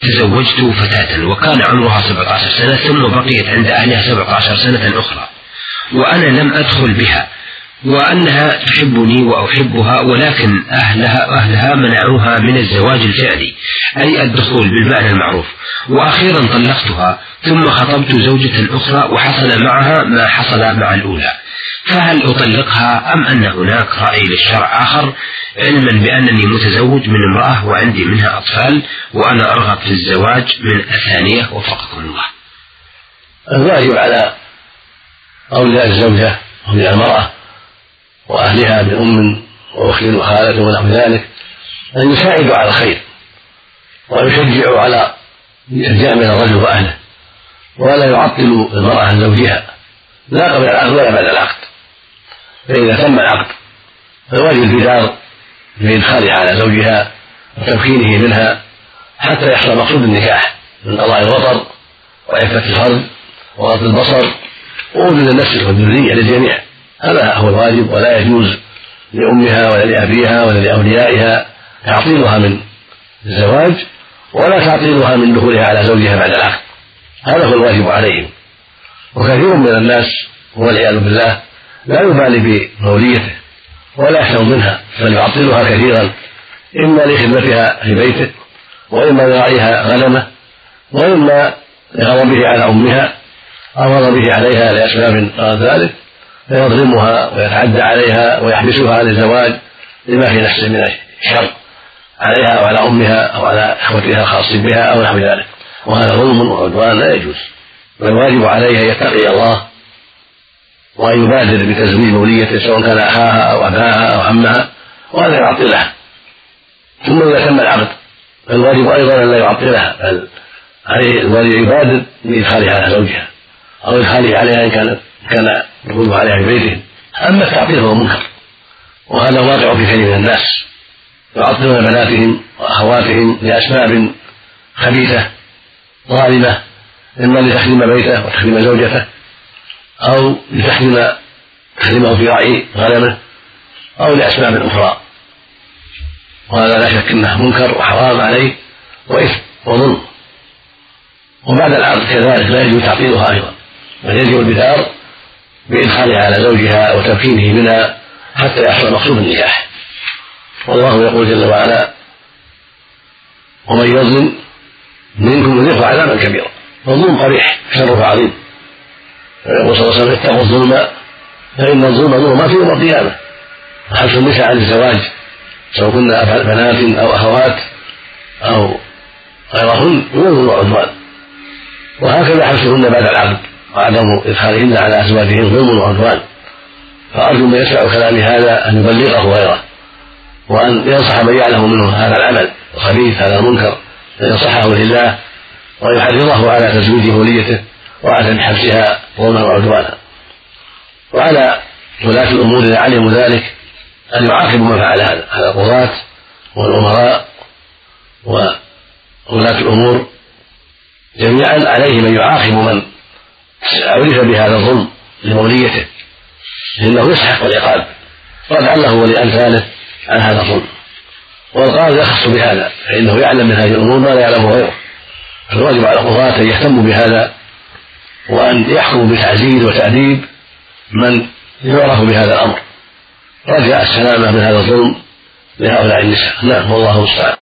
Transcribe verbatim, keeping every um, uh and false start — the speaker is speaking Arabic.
تزوجت فتاة وكان عمرها سبعة عشر سنة ثم بقيت عند أهلها سبعة عشر سنة أخرى وأنا لم أدخل بها، وأنها تحبني وأحبها، ولكن أهلها, أهلها منعوها من الزواج الفعلي أي الدخول بالمعنى المعروف، وأخيرا طلقتها ثم خطبت زوجة أخرى وحصل معها ما حصل مع الأولى، فهل أطلقها أم أن هناك رأي للشرع آخر، علما بأنني متزوج من امرأة وعندي منها أطفال وأنا أرغب في الزواج من الثانية وفقكم الله؟ الواجب على أولياء الزوجة أولياء المرأة وأهلها من أم وأخت وخالة ونحو ذلك أن يساعدوا على الخير ويشجعوا على الجامع بين الرجل وأهله، ولا يعطلوا المرأة عن زوجها لا قبل العقد ولا بعد العقد. فإذا تم العقد فالواجب البدار بإدخالها على زوجها وتمكينه منها حتى يحصل مقصود النكاح من قضاء الوطر وعفة الفرج وغض البصر ووجود النسل والذرية للجميع. هذا هو الواجب، ولا يجوز لأمها ولا لأبيها ولا لأوليائها تعطيلها من الزواج ولا تعطيلها من دخولها على زوجها بعد العقد. هذا هو الواجب عليهم. وكثير من الناس والعياذ بالله لا يبالي بموليته ولا يحسن منها بل يعطلها كثيرا، إما لخدمتها في بيته وإما لراعيها غنمه وإما لغضبه على أمها أو غضبه عليها لأسباب غير ذلك، فيظلمها ويتعدى عليها ويحبسها عن الزواج لما في نفسه من الشر عليها أو على أمها أو على إخوتها الخاصين بها أو نحو ذلك، وهذا ظلم وعدوان لا يجوز. والواجب عليه أن يتقي الله وأن يبادر بتزويج موليته سواء كان أخاها أو أباها أو عمها ولا يعطلها. ثم إذا تم العقد فالواجب أيضا أن لا يعطلها، بل عليه الواجب يبادر بإدخالها على زوجها أو إدخاله عليها إن كان كان دخوله عليها في بيتهم. أما التعطيل هو منكر، وهذا واقع في كثير من الناس يعطلون بناتهم وأخواتهم لأسباب خبيثة ظالمة، إما لتخدم بيته وتخدم زوجته أو لتخدم تخدمه في رعي غنمه أو لأسباب أخرى، وهذا لا شك أنه منكر وحرام عليه وإثم وظلم. وبعد العقد كذلك لا يجوز تعطيلها أيضا، بل يجب البدار بإدخالها على زوجها وتمكينه منها حتى يحصل مقصود النكاح. والله يقول جل وعلا: ومن يظلم منكم يذيقه عذابا كبيرا. والظلم قبيح شره عظيم، ويقول صلى الله عليه وسلم: اتقوا الظلم فإن الظلم ظلمات يوم القيامة. حبس النساء عن الزواج سواء كن بنات أو أخوات أو غيرهن ظلم وعدوان، وهكذا حبسهن بعد العقد وعدم إدخالهن على أزواجهن ظلم وعدوان. فأرجو من يسمع كلام هذا أن يبلغه غيره، وأن ينصح من يعلم منه هذا العمل الخبيث هذا المنكر، أن ينصحه لله ويحرضه على تزويج وليته وعدم حبسها ظلما وعدوانا. وعلى ولاة الأمور إذا علموا ذلك أن يعاقبوا من فعل هذا، على القضاة والأمراء وولاة الأمور جميعا عليهم أن يعاقبوا من عرف بهذا الظلم لموليته، لأنه يستحق العقاب رد له ولأمثاله عن هذا الظلم. والقاضي يخص بهذا فإنه يعلم من هذه الأمور ما لا يعلمه غيره، فالواجب على القضاة أن يهتموا بهذا وأن يحكموا بتعزيز وتأديب من يعرف بهذا الأمر رجاء السلامة من هذا الظلم لهؤلاء النساء. نعم، والله المستعان.